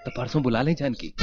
तो परसों बुला लें जानकी।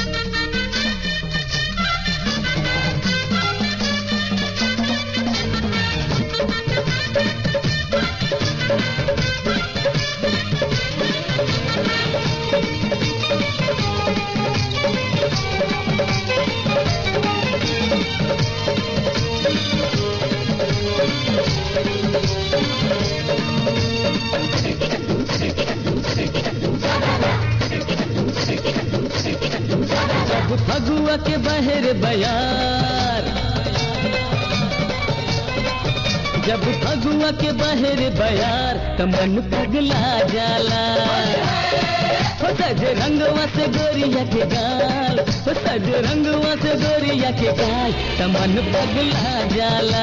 फगुआ के बहर बयार, जब फगुआ के बहर बयार त मन पगला जाला। हो सज रंगवा से गोरिया के गाल, हो सज रंगवा से गोरिया के गाल त मन पगला जाला।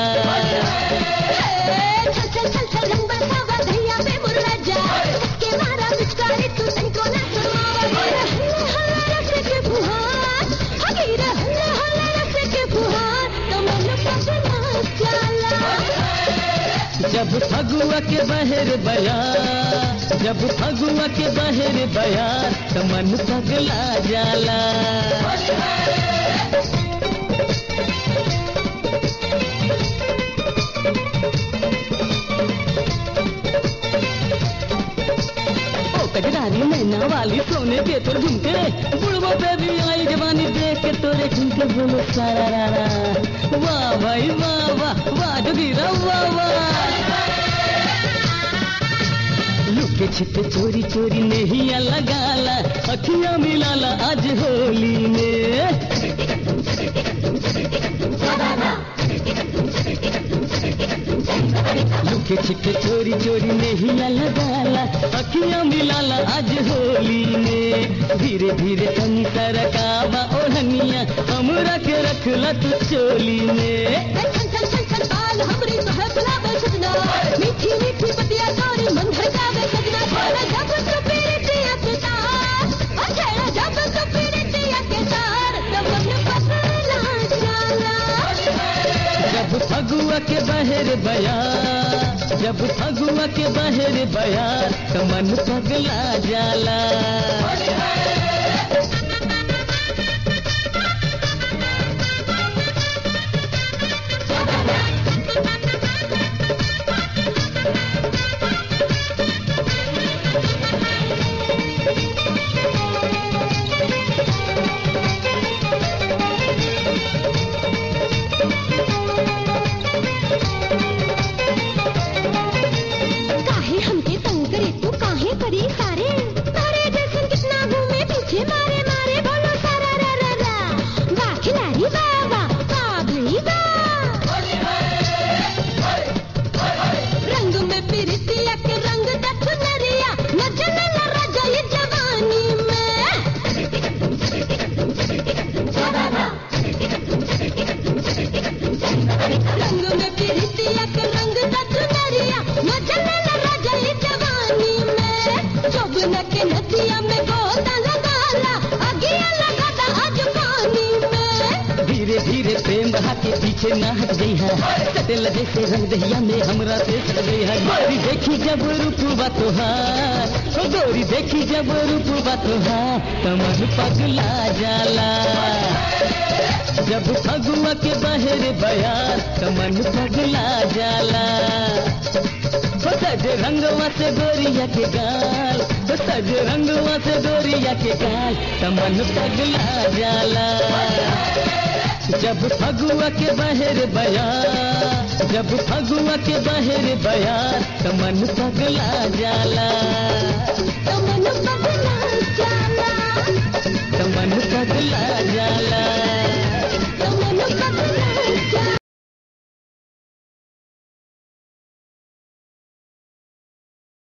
चल चल चल चल रंग बरसावा धैया पे मुर्रा जा, के मारा पिचकारी तू तनको ना शर्मावा। हल्ला रस के फुहार, हगीरा हल्ला रस के फुहार तो मन पगला जाला। जब फगुआ के बहर बयार, जब फगुआ के बहर बयार त मन पगला जाला। कजरारी मैना वाली सोने के तोर झुमके, बुढ़बो पे भी आई जवानी देख के तोरे झुमके बोलो सारा रारा। वाह भाई वाह वाह वाह जोगीरा वाह वाह। लुके छिपे चोरी चोरी नहीं लगाला, अखियां मिलाला आज होली में। लुके छिपे चोरी चोरी नहीं लगाला, अखियां मिलाला आज होली में। धीरे धीरे तनी सरकावा ओढ़निया, हमरा के रखला तू चोली में। चल चल चल चल बाल हमरी तो है बुलावे सजना, मीठी मीठी पतिया तोरी मन भड़कावे सजना। छेड़ा जब तो पीड़ितिया के तार, और छेड़ा जब तो पीड़ितिया के तार तो मन पगला जाला। जब फगुआ के बहर बयार, जब फगुआ के बहर बयार तो मन पगला जाला। काहे हमके तंग करे तू काहे करी सारे, तारे जैसन कितना घूमे पीछे मारे मारे बोलो सारा रा रा रा। वाह खिलाड़ी वाह वाह वाह भई वाह। रंग में पिरतिया के रंग दथ नरिया, न जलना राजा ये जवानी में। रंग में पिरतिया के रंग दथ नरिया, न जलना राजा ये जवानी में। जौबन के नदिया में गोता लगाला, अगिया लगाता आज पानी में। धीरे धीरे प्रेम बहा के पीछे ना हट गई है, सटल जैसे रंग दहिया में हमरा से सट गई है। गोरी देखी जब रूपवा तोहार, ओ गोरी देखी जब रूपवा तोहार त मन पगला जाला। जब फगुआ के बहर बयार त मन पगला जाला। हो सज रंगवा से गोरिया के गाल, हो सज रंगवा से गोरिया के गाल त मन पगला जाला। जब फगुआ के बहर बयार, जब फगुआ के बहर बयार त मन पगला जाला।